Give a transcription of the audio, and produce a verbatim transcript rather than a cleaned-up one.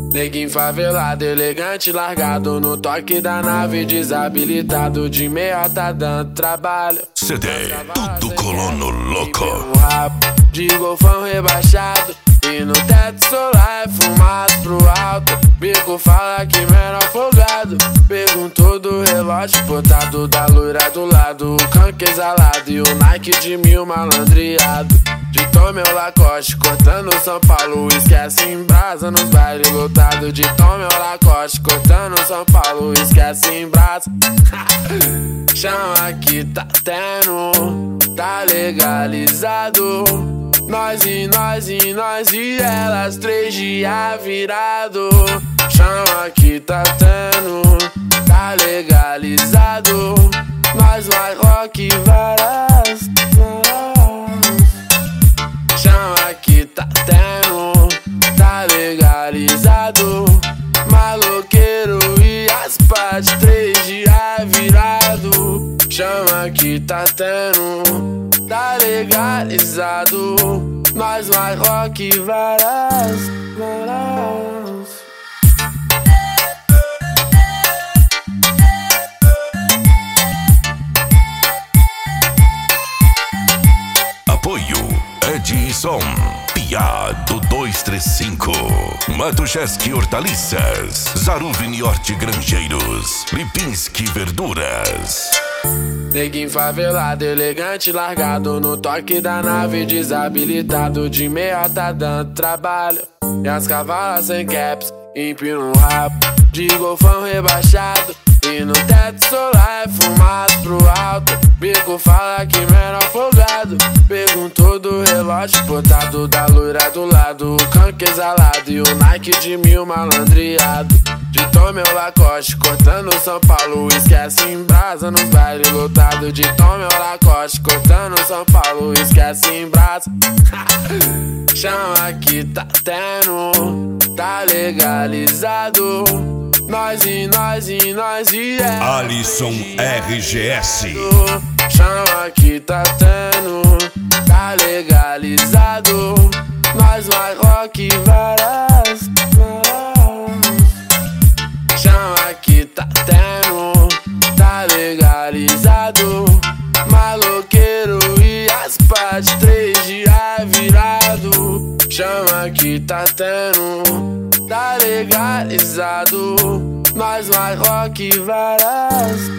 Neguinho favelado, elegante, largado no toque da nave, desabilitado de meia tá dando trabalho. C D, tudo colono louco. Um rabo de golfão rebaixado e no teto solar é fumado pro alto. Bico fala que menor folgado, perguntou do relógio botado da loira do lado, o canque exalado e o Nike de mil malandreado. De Tom meu Lacoste, cortando São Paulo, esquece em brasa nos bailes lotados. De Tom meu Lacoste, cortando São Paulo, esquece em brasa. Chama que tá tendo, tá legalizado. Nós e nós e nós e elas, três dias virado. Chama que tá tendo, tá legalizado. Nós vai rock e varas. Chama que tá tendo, tá legalizado. Maloqueiro e as partes, três dias virado. Chama que tá tendo, tá legalizado. Nós vai rock e varas, varas. Apoio Edson Piado dois três cinco, Matuszewski Hortaliças, Zaruvini Hortigranjeiros, Lipinski Verduras. Neguinho favelado, elegante, largado no toque da nave, desabilitado de meia tá dando trabalho. E as cavalas sem caps, empina um rabo de golfão rebaixado e no teto solar é fumado pro alto. Bico fala que menor folgado, perguntou do relógio botado da loira do lado, o canque exalado e o Nike de mil malandreado. De Tom meu Lacoste, cortando São Paulo, esquece em brasa nos bailes lotados. De Tom meu Lacoste, cortando São Paulo, esquece em brasa. Chama que tá tendo, tá legalizado. Nós e nós e nós e é Alisson R G S. Chama que tá tendo, tá legalizado. Nós vai rock e varas, varas. Chama que tá tendo, tá legalizado. Maloqueiro e as partes, três dias virado. Chama que tá tendo, tá legalizado. Nós vai rock e varas.